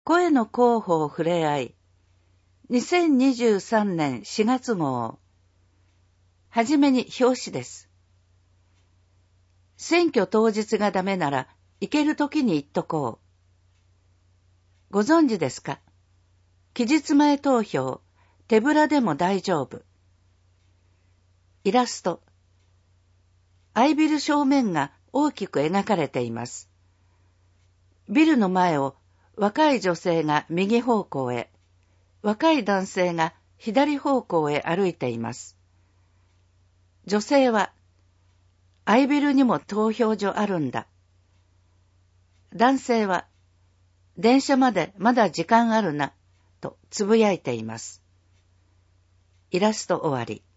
声の広報ふれあい2023年4月号。はじめに表紙です。選挙当日がダメなら行けるときに言っとこう。ご存知ですか？期日前投票、手ぶらでも大丈夫。イラスト。Iビル正面が大きく描かれています。ビルの前を若い女性が右方向へ、若い男性が左方向へ歩いています。女性は、Iビルにも投票所あるんだ。男性は、電車までまだ時間あるな、とつぶやいています。イラスト終わり。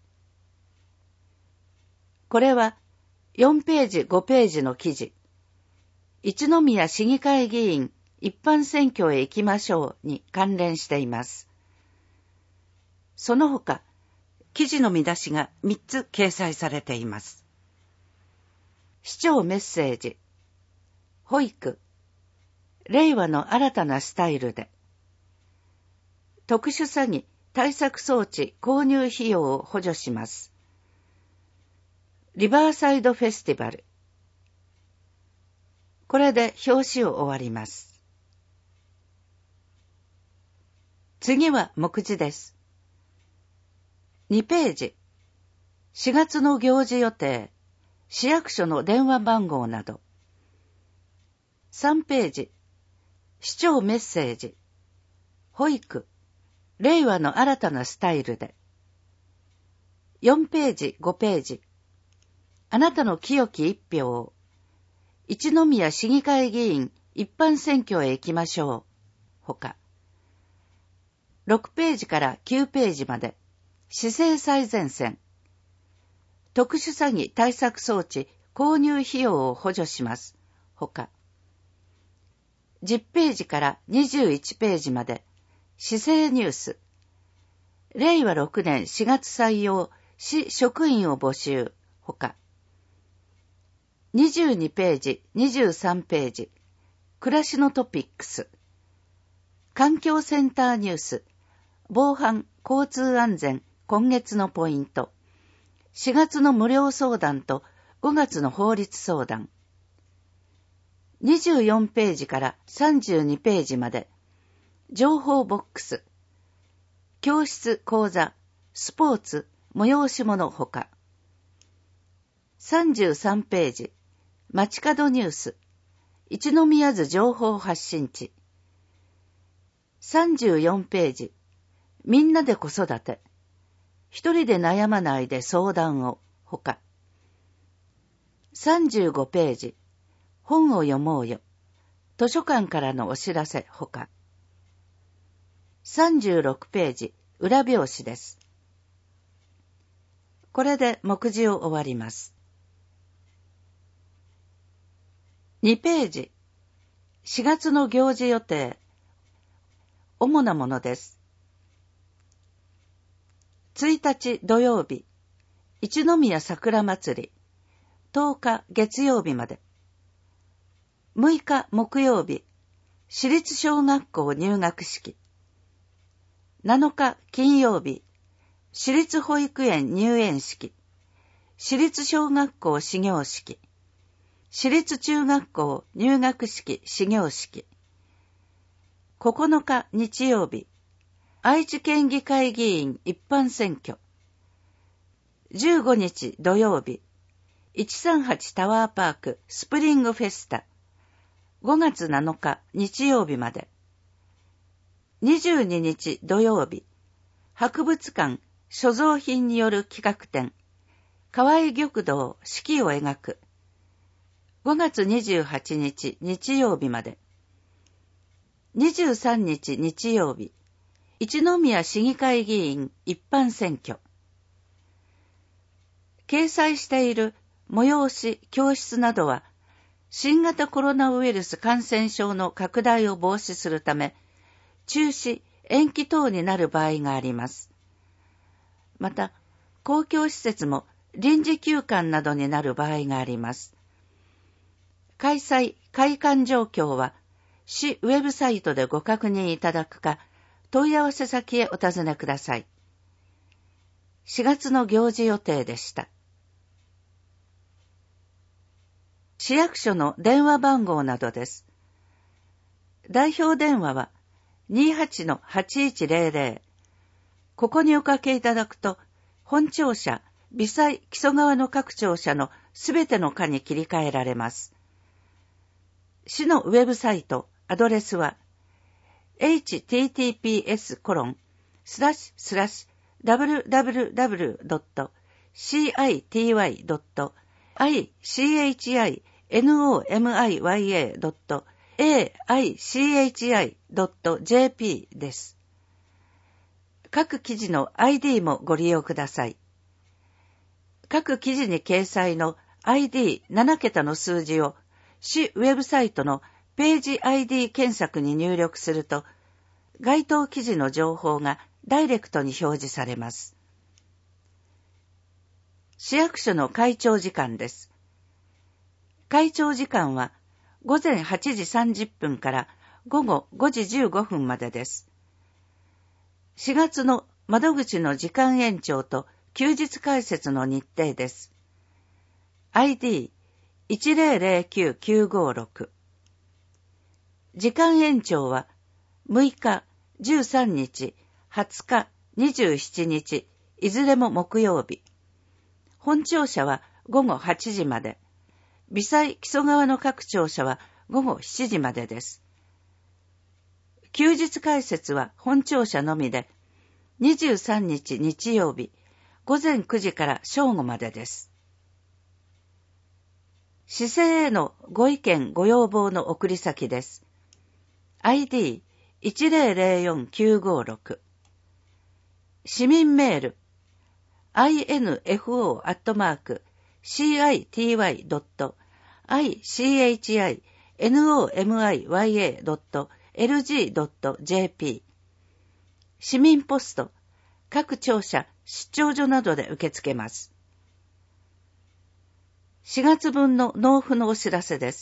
これは4ページ5ページの記事。一宮市議会議員一般選挙へ行きましょうに関連しています。その他、記事の見出しが3つ掲載されています。市長メッセージ。保育。令和の新たなスタイルで。特殊詐欺対策装置購入費用を補助します。リバーサイドフェスティバル。これで表紙を終わります。次は目次です。2ページ。4月の行事予定、市役所の電話番号など。3ページ。市長メッセージ。保育。令和の新たなスタイルで。4ページ、5ページ。あなたの清き一票を。一宮市議会議員一般選挙へ行きましょう。ほか。6ページから9ページまで。市政最前線。特殊詐欺対策装置購入費用を補助します。ほか。10ページから21ページまで。市政ニュース。令和6年4月採用市職員を募集。ほか。22ページ、23ページ。暮らしのトピックス。環境センターニュース。防犯、交通安全、今月のポイント。4月の無料相談と5月の法律相談。24ページから32ページまで。情報ボックス。教室、講座、スポーツ、催し物ほか。33ページ。街角ニュース。一宮津情報発信地。34ページ。みんなで子育て。一人で悩まないで相談を。ほか。35ページ。本を読もうよ。図書館からのお知らせ。ほか。36ページ。裏表紙です。これで目次を終わります。2ページ。4月の行事予定。主なものです。1日土曜日。一宮桜祭り。10日月曜日まで。6日木曜日。私立小学校入学式。7日金曜日。私立保育園入園式。私立小学校始業式。私立中学校入学式始業式。9日日曜日。愛知県議会議員一般選挙。15日土曜日。138タワーパークスプリングフェスタ。5月7日日曜日まで。22日土曜日。博物館所蔵品による企画展。河合玉堂四季を描く。5月28日日曜日まで。23日日曜日。一宮市議会議員一般選挙。掲載している催し、教室などは、新型コロナウイルス感染症の拡大を防止するため、中止、延期等になる場合があります。また、公共施設も臨時休館などになる場合があります。開催・開館状況は、 市ウェブサイトでご確認いただくか、問い合わせ先へお尋ねください。4月の行事予定でした。市役所の電話番号などです。代表電話は 28-8100。ここにおかけいただくと、本庁舎、微細木曽川の各庁舎のすべての課に切り替えられます。市のウェブサイト、アドレスは、https://www.city.city.aichi.jp です。各記事の ID もご利用ください。各記事に掲載の ID7 桁の数字を市ウェブサイトのページ ID 検索に入力すると、該当記事の情報がダイレクトに表示されます。市役所の開庁時間です。開庁時間は午前8時30分から午後5時15分までです。4月の窓口の時間延長と休日開設の日程です。ID1009-956。時間延長は6日、13日、20日、27日、いずれも木曜日。本庁舎は午後8時まで。微細木曽川の各庁舎は午後7時までです。休日開設は本庁舎のみで、23日日曜日、午前9時から正午までです。市政へのご意見ご要望の送り先です。ID1004-956。市民メール info@ichinomiya.lg.jp 市民ポスト、各庁舎、出張所などで受け付けます。4月分の納付のお知らせです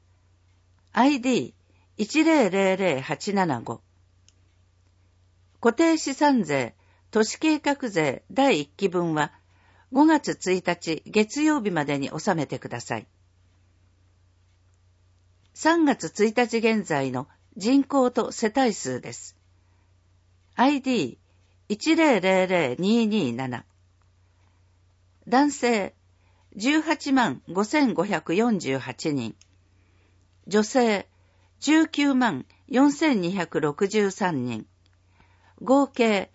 。ID100875。固定資産税、都市計画税第1期分は5月1日月曜日までに納めてください。3月1日現在の人口と世帯数です。ID100227。男性185,548人。女性194,4263人。合計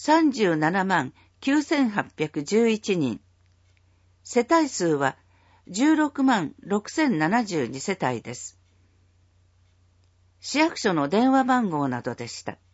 379,811人。世帯数は166,072世帯です。市役所の電話番号などでした。